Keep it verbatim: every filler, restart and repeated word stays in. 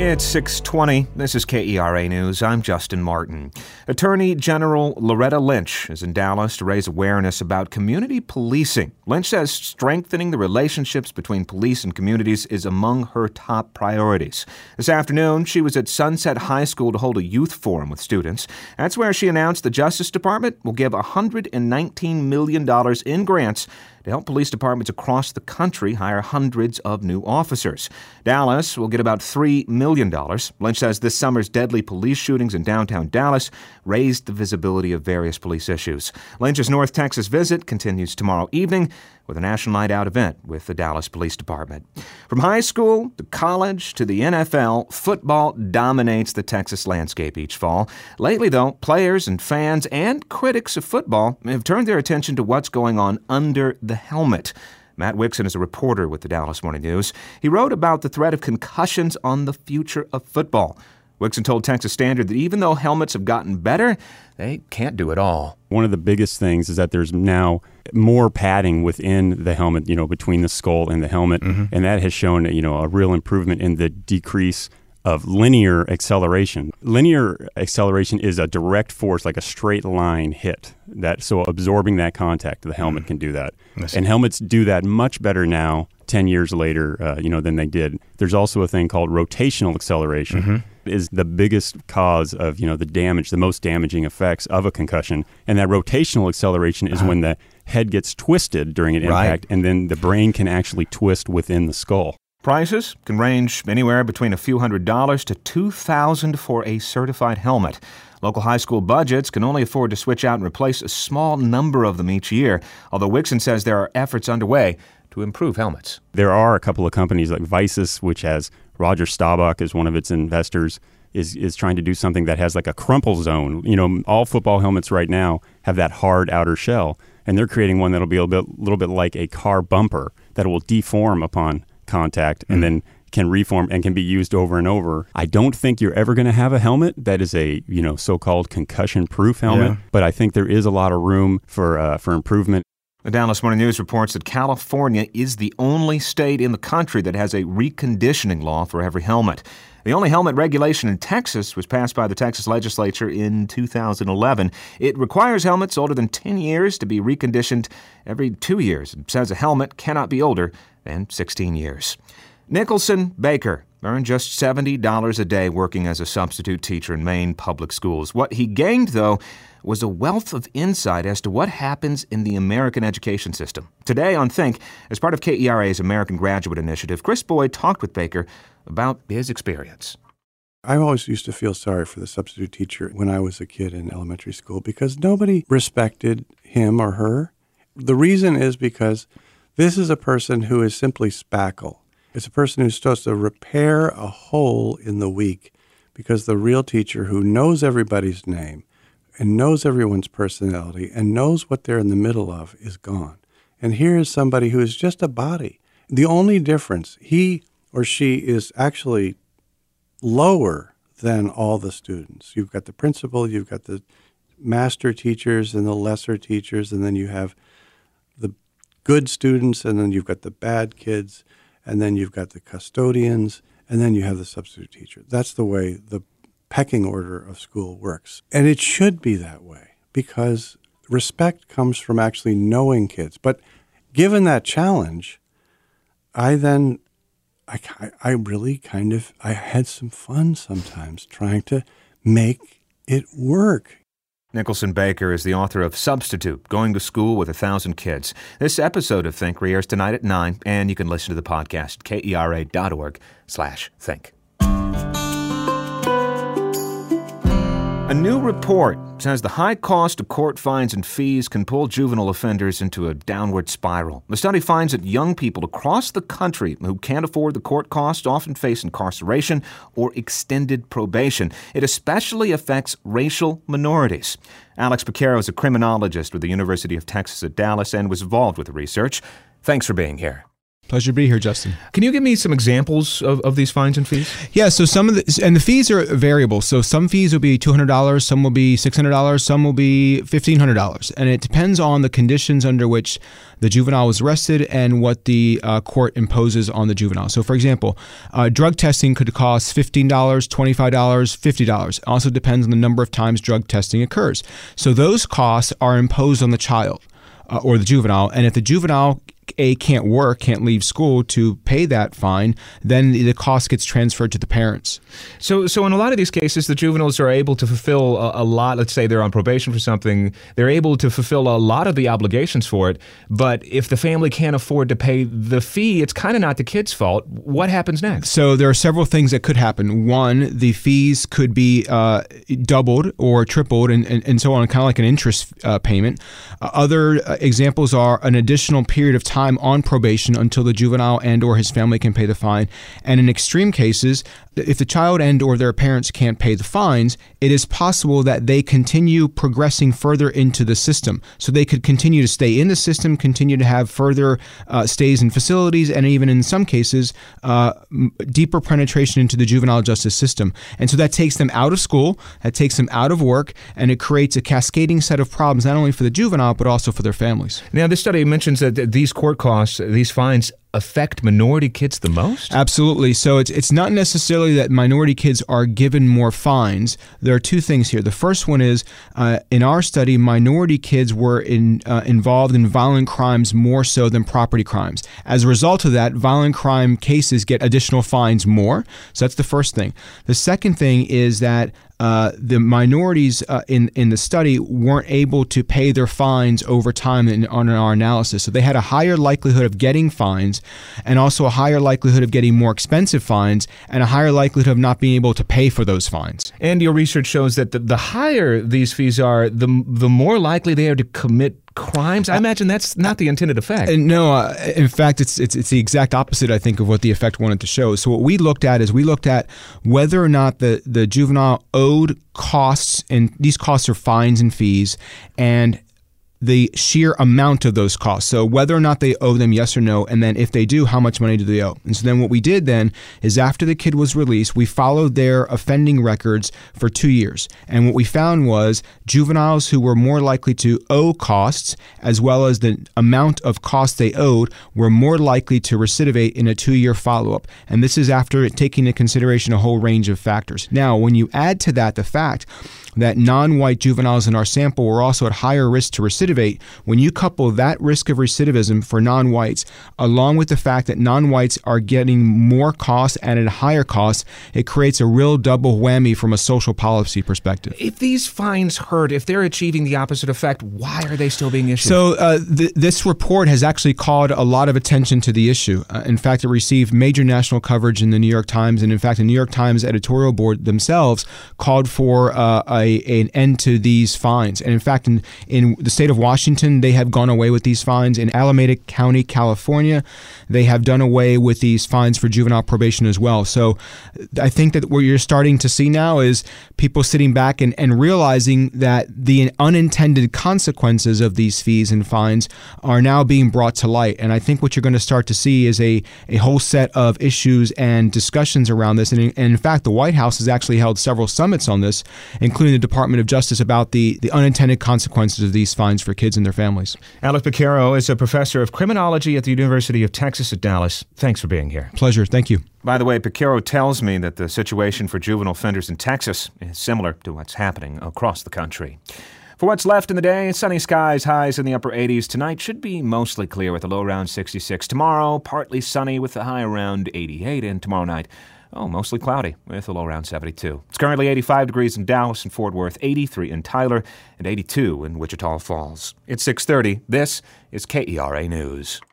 It's six twenty. This is K E R A News. I'm Justin Martin. Attorney General Loretta Lynch is in Dallas to raise awareness about community policing. Lynch says strengthening the relationships between police and communities is among her top priorities. This afternoon, she was at Sunset High School to hold a youth forum with students. That's where she announced the Justice Department will give one hundred nineteen million dollars in grants to help police departments across the country hire hundreds of new officers. Dallas will get about three million dollars. Lynch says this summer's deadly police shootings in downtown Dallas raised the visibility of various police issues. Lynch's North Texas visit continues tomorrow evening with a National Night Out event with the Dallas Police Department. From high school to college to the N F L, football dominates the Texas landscape each fall. Lately, though, players and fans and critics of football have turned their attention to what's going on under the helmet. Matt Wixon is a reporter with the Dallas Morning News. He wrote about the threat of concussions on the future of football. Wixon told Texas Standard that even though helmets have gotten better, they can't do it all. One of the biggest things is that there's now more padding within the helmet, you know, between the skull and the helmet, mm-hmm. and that has shown, you know, a real improvement in the decrease of linear acceleration. Linear acceleration is a direct force, like a straight line hit. That so absorbing that contact, the helmet mm. can do that. And helmets do that much better now, ten years later, uh, you know, than they did. There's also a thing called rotational acceleration. Mm-hmm. Is the biggest cause of, you know, the damage, the most damaging effects of a concussion. And that rotational acceleration is uh-huh. when the head gets twisted during an right. impact, and then the brain can actually twist within the skull. Prices can range anywhere between a few hundred dollars to two thousand dollars for a certified helmet. Local high school budgets can only afford to switch out and replace a small number of them each year, although Wixon says there are efforts underway to improve helmets. There are a couple of companies like Visus, which has Roger Staubach as one of its investors, is is trying to do something that has like a crumple zone. You know, all football helmets right now have that hard outer shell, and they're creating one that'll be a little bit, little bit like a car bumper that will deform upon contact and mm. then can reform and can be used over and over. I don't think you're ever going to have a helmet that is a, you know, so-called concussion-proof helmet, yeah. but I think there is a lot of room for uh, for improvement. The Dallas Morning News reports that California is the only state in the country that has a reconditioning law for every helmet. The only helmet regulation in Texas was passed by the Texas legislature in two thousand eleven. It requires helmets older than ten years to be reconditioned every two years. It says a helmet cannot be older than sixteen years. Nicholson Baker earned just seventy dollars a day working as a substitute teacher in Maine public schools. What he gained, though, was a wealth of insight as to what happens in the American education system. Today on Think, as part of K E R A's American Graduate Initiative, Chris Boyd talked with Baker about his experience. I always used to feel sorry for the substitute teacher when I was a kid in elementary school because nobody respected him or her. The reason is because this is a person who is simply spackle. It's a person who's supposed to repair a hole in the weak because the real teacher who knows everybody's name and knows everyone's personality and knows what they're in the middle of is gone. And here is somebody who is just a body. The only difference, he or she is actually lower than all the students. You've got the principal, you've got the master teachers and the lesser teachers, and then you have the good students, and then you've got the bad kids, and then you've got the custodians, and then you have the substitute teacher. That's the way the pecking order of school works. And it should be that way because respect comes from actually knowing kids. But given that challenge, I then, I, I really kind of, I had some fun sometimes trying to make it work. Nicholson Baker is the author of Substitute, Going to School with a Thousand Kids. This episode of Think airs tonight at nine, and you can listen to the podcast at kera.org slash think. A new report says the high cost of court fines and fees can pull juvenile offenders into a downward spiral. The study finds that young people across the country who can't afford the court costs often face incarceration or extended probation. It especially affects racial minorities. Alex Piquero is a criminologist with the University of Texas at Dallas and was involved with the research. Thanks for being here. Pleasure to be here, Justin. Can you give me some examples of, of these fines and fees? Yeah, so some of the, and the fees are variable. So some fees will be two hundred dollars, some will be six hundred dollars, some will be fifteen hundred dollars. And it depends on the conditions under which the juvenile was arrested and what the uh, court imposes on the juvenile. So for example, uh, drug testing could cost fifteen dollars, twenty-five dollars, fifty dollars. It also depends on the number of times drug testing occurs. So those costs are imposed on the child uh, or the juvenile. And if the juvenile A, can't work, can't leave school to pay that fine, then the cost gets transferred to the parents. So so in a lot of these cases, the juveniles are able to fulfill a, a lot. Let's say they're on probation for something. They're able to fulfill a lot of the obligations for it. But if the family can't afford to pay the fee, it's kind of not the kid's fault. What happens next? So there are several things that could happen. One, the fees could be uh, doubled or tripled and, and, and so on, kind of like an interest uh, payment. Uh, other uh, examples are an additional period of time on probation until the juvenile and or his family can pay the fine. And in extreme cases, if the child and or their parents can't pay the fines, it is possible that they continue progressing further into the system. So they could continue to stay in the system, continue to have further uh, stays in facilities, and even in some cases, uh, deeper penetration into the juvenile justice system. And so that takes them out of school, that takes them out of work, and it creates a cascading set of problems, not only for the juvenile, but also for their families. Now, this study mentions that these court costs, these fines, affect minority kids the most? Absolutely. So it's it's not necessarily that minority kids are given more fines. There are two things here. The first one is, uh, in our study, minority kids were in, uh, involved in violent crimes more so than property crimes. As a result of that, violent crime cases get additional fines more. So that's the first thing. The second thing is that Uh, the minorities uh, in, in the study weren't able to pay their fines over time in, on our analysis. So they had a higher likelihood of getting fines and also a higher likelihood of getting more expensive fines and a higher likelihood of not being able to pay for those fines. And your research shows that the, the higher these fees are, the, the more likely they are to commit crimes. I imagine that's not the intended effect. Uh, no, uh, in fact, it's, it's it's the exact opposite, I think, of what the effect wanted to show. So what we looked at is we looked at whether or not the, the juvenile owed costs, and these costs are fines and fees, and the sheer amount of those costs. So whether or not they owe them, yes or no, and then if they do, how much money do they owe? And so then what we did then is after the kid was released, we followed their offending records for two years. And what we found was juveniles who were more likely to owe costs, as well as the amount of costs they owed, were more likely to recidivate in a two-year follow-up. And this is after taking into consideration a whole range of factors. Now, when you add to that the fact that non-white juveniles in our sample were also at higher risk to recidivate, when you couple that risk of recidivism for non-whites along with the fact that non-whites are getting more costs and at a higher cost, it creates a real double whammy from a social policy perspective. If these fines hurt, if they're achieving the opposite effect, why are they still being issued? So uh, th- this report has actually called a lot of attention to the issue. Uh, in fact, it received major national coverage in the New York Times, and in fact, the New York Times editorial board themselves called for uh, a A, an end to these fines. And in fact, in, in the state of Washington, they have gone away with these fines. In Alameda County, California, they have done away with these fines for juvenile probation as well. So I think that what you're starting to see now is people sitting back and, and realizing that the unintended consequences of these fees and fines are now being brought to light. And I think what you're going to start to see is a, a whole set of issues and discussions around this. And in, and in fact, the White House has actually held several summits on this, including the Department of Justice, about the, the unintended consequences of these fines for kids and their families. Alex Piqueiro is a professor of criminology at the University of Texas at Dallas. Thanks for being here. Pleasure. Thank you. By the way, Piqueiro tells me that the situation for juvenile offenders in Texas is similar to what's happening across the country. For what's left in the day, sunny skies, highs in the upper eighties. Tonight should be mostly clear with a low around sixty-six. Tomorrow, partly sunny with a high around eighty-eight. And tomorrow night, oh, mostly cloudy with a low around seventy-two. It's currently eighty-five degrees in Dallas and Fort Worth, eighty-three in Tyler, and eighty-two in Wichita Falls. It's six thirty. This is K E R A News.